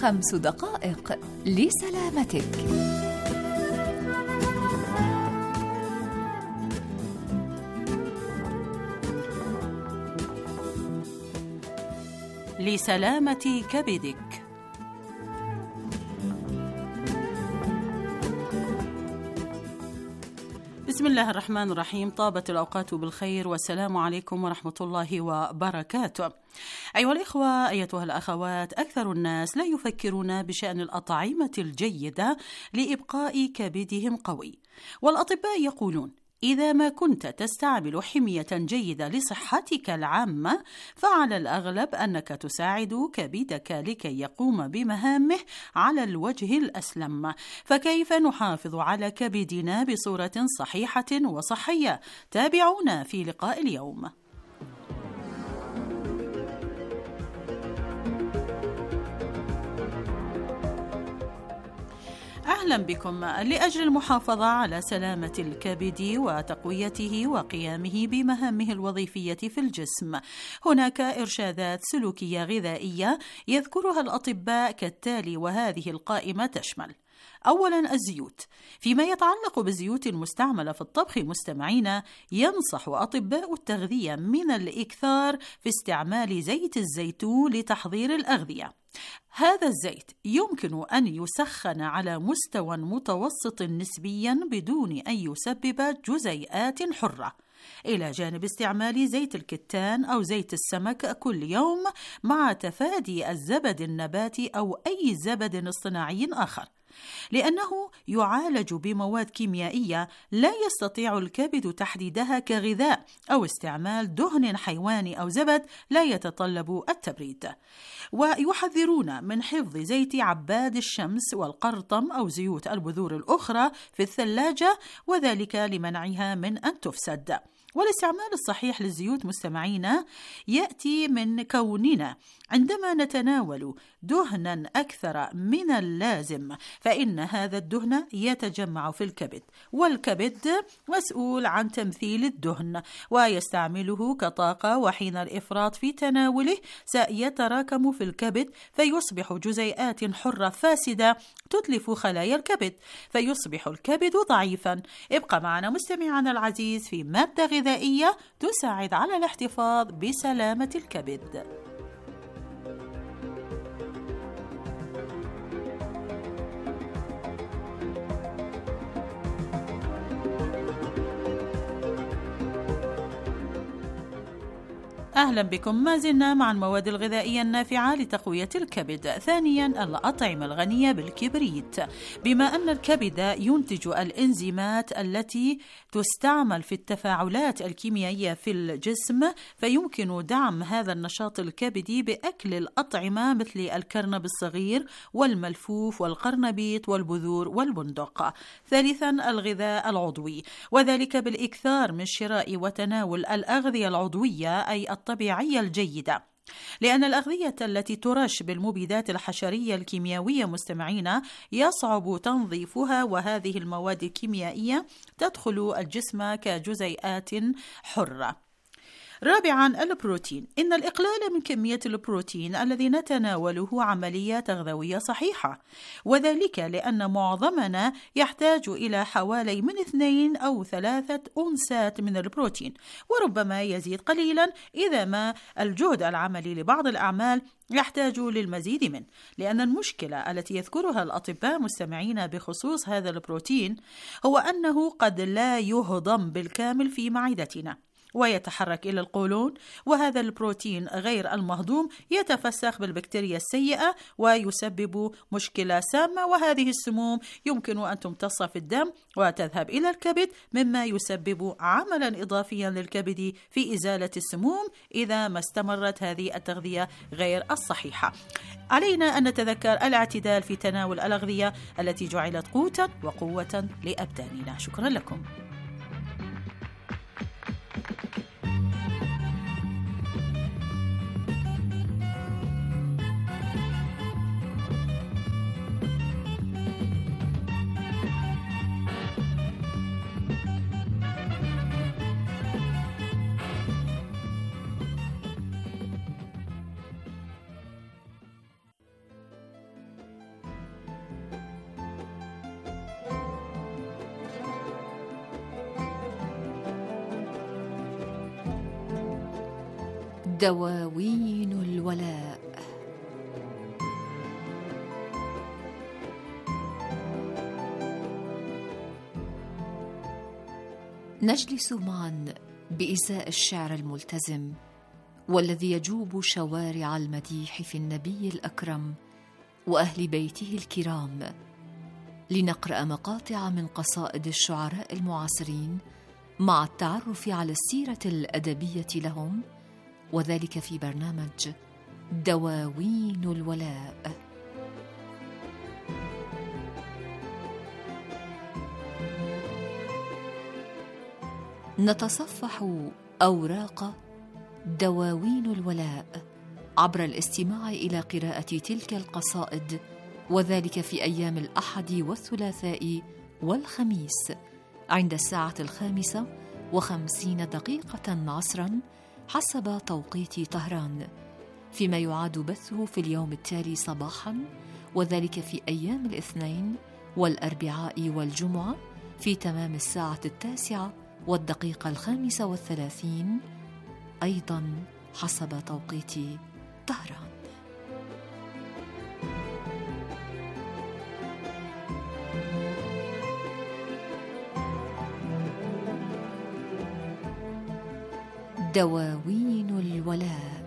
خمس دقائق لسلامتك. لسلامة كبدك. بسم الله الرحمن الرحيم. طابت الأوقات بالخير والسلام عليكم ورحمة الله وبركاته. أيها الإخوة، أيتها الأخوات، أكثر الناس لا يفكرون بشأن الأطعمة الجيدة لإبقاء كبدهم قوي، والأطباء يقولون إذا ما كنت تستعمل حمية جيدة لصحتك العامة فعلى الأغلب أنك تساعد كبدك لكي يقوم بمهامه على الوجه الأسلم. فكيف نحافظ على كبدنا بصورة صحيحة وصحية؟ تابعونا في لقاء اليوم. أهلا بكم. لأجل المحافظة على سلامة الكبد وتقويته وقيامه بمهامه الوظيفية في الجسم، هناك إرشادات سلوكية غذائية يذكرها الأطباء كالتالي، وهذه القائمة تشمل: أولا، الزيوت. فيما يتعلق بالزيوت المستعملة في الطبخ مستمعينا، ينصح أطباء التغذية من الإكثار في استعمال زيت الزيتون لتحضير الأغذية. هذا الزيت يمكن أن يسخن على مستوى متوسط نسبيا بدون أن يسبب جزيئات حرة، إلى جانب استعمال زيت الكتان أو زيت السمك كل يوم مع تفادي الزبد النباتي أو أي زبد اصطناعي آخر، لأنه يعالج بمواد كيميائية لا يستطيع الكبد تحديدها كغذاء، أو استعمال دهن حيواني أو زبد لا يتطلب التبريد. ويحذرون من حفظ زيت عباد الشمس والقرطم أو زيوت البذور الأخرى في الثلاجة، وذلك لمنعها من أن تفسد. والاستعمال الصحيح للزيوت مستمعينا يأتي من كوننا عندما نتناول دهنا أكثر من اللازم، فإن هذا الدهن يتجمع في الكبد، والكبد مسؤول عن تمثيل الدهن ويستعمله كطاقة، وحين الإفراط في تناوله سيتراكم في الكبد فيصبح جزيئات حرة فاسدة تتلف خلايا الكبد، فيصبح الكبد ضعيفا. ابقى معنا مستمعنا العزيز في مادة غذائية تساعد على الاحتفاظ بسلامة الكبد. أهلا بكم. ما زلنا مع المواد الغذائية النافعة لتقوية الكبد. ثانيا، الأطعمة الغنية بالكبريت. بما أن الكبد ينتج الإنزيمات التي تستعمل في التفاعلات الكيميائية في الجسم، فيمكن دعم هذا النشاط الكبدي بأكل الأطعمة مثل الكرنب الصغير والملفوف والقرنبيط والبذور والبندق. ثالثا، الغذاء العضوي، وذلك بالإكثار من شراء وتناول الأغذية العضوية أي الطبيعية الجيدة، لأن الأغذية التي ترش بالمبيدات الحشرية الكيميائية مستمعين يصعب تنظيفها، وهذه المواد الكيميائية تدخل الجسم كجزيئات حرة. رابعا، البروتين. إن الإقلال من كمية البروتين الذي نتناوله عملية تغذوية صحيحة، وذلك لأن معظمنا يحتاج إلى حوالي من اثنين أو ثلاثة أونسات من البروتين، وربما يزيد قليلا إذا ما الجهد العملي لبعض الأعمال يحتاج للمزيد منه، لأن المشكلة التي يذكرها الأطباء مستمعين بخصوص هذا البروتين هو أنه قد لا يهضم بالكامل في معدتنا ويتحرك إلى القولون، وهذا البروتين غير المهضوم يتفسخ بالبكتيريا السيئة ويسبب مشكلة سامة، وهذه السموم يمكن أن تمتص في الدم وتذهب إلى الكبد، مما يسبب عملا إضافيا للكبد في إزالة السموم إذا ما استمرت هذه التغذية غير الصحيحة. علينا أن نتذكر الاعتدال في تناول الأغذية التي جعلت قوتا وقوة لأبداننا. شكرا لكم. دواوين الولاء. نجلس معا بإزاء الشعر الملتزم والذي يجوب شوارع المديح في النبي الأكرم وأهل بيته الكرام، لنقرأ مقاطع من قصائد الشعراء المعاصرين مع التعرف على السيرة الأدبية لهم، وذلك في برنامج دواوين الولاء. نتصفح أوراق دواوين الولاء عبر الاستماع إلى قراءة تلك القصائد، وذلك في أيام الأحد والثلاثاء والخميس عند الساعة الخامسة وخمسين دقيقة عصرا حسب توقيت طهران، فيما يعاد بثه في اليوم التالي صباحا، وذلك في أيام الاثنين والأربعاء والجمعة في تمام الساعة التاسعة والدقيقة الخامسة والثلاثين أيضا حسب توقيت طهران. دواوين الولاء.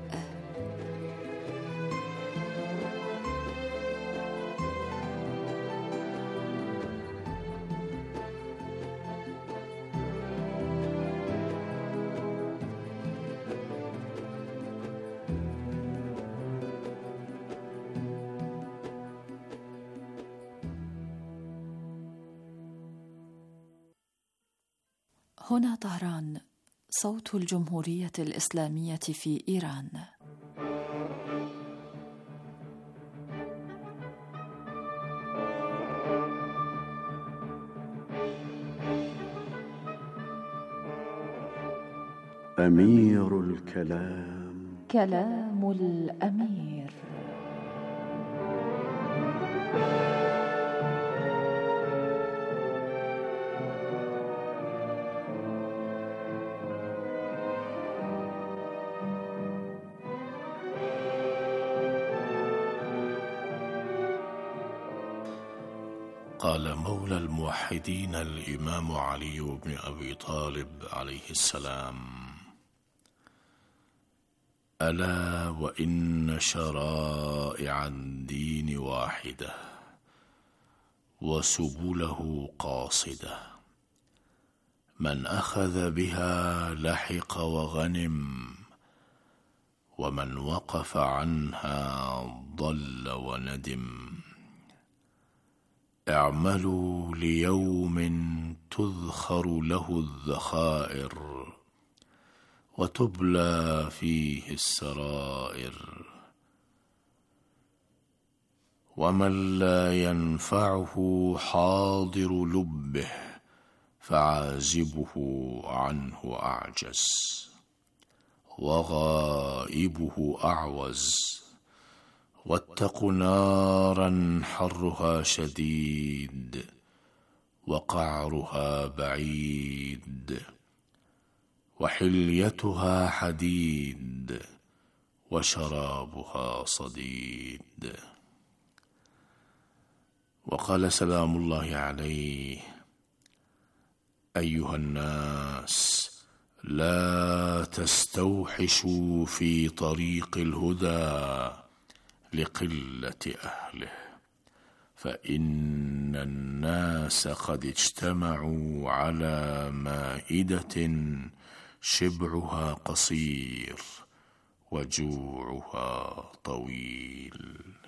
هنا طهران، صوت الجمهورية الإسلامية في إيران. أمير الكلام، كلام الأمير. قال مولى الموحدين الإمام علي بن أبي طالب عليه السلام: ألا وإن شرائع الدين واحدة وسبله قاصدة، من أخذ بها لحق وغنم، ومن وقف عنها ضل وندم. اعملوا ليوم تذخر له الذخائر، وتبلى فيه السرائر، ومن لا ينفعه حاضر لبه فعازبه عنه أعجز، وغائبه أعوز. واتقوا نارا حرها شديد وقعرها بعيد، وحليتها حديد وشرابها صديد. وقال سلام الله عليه: أيها الناس، لا تستوحشوا في طريق الهدى لقلة أهله، فإن الناس قد اجتمعوا على مائدة شبعها قصير وجوعها طويل.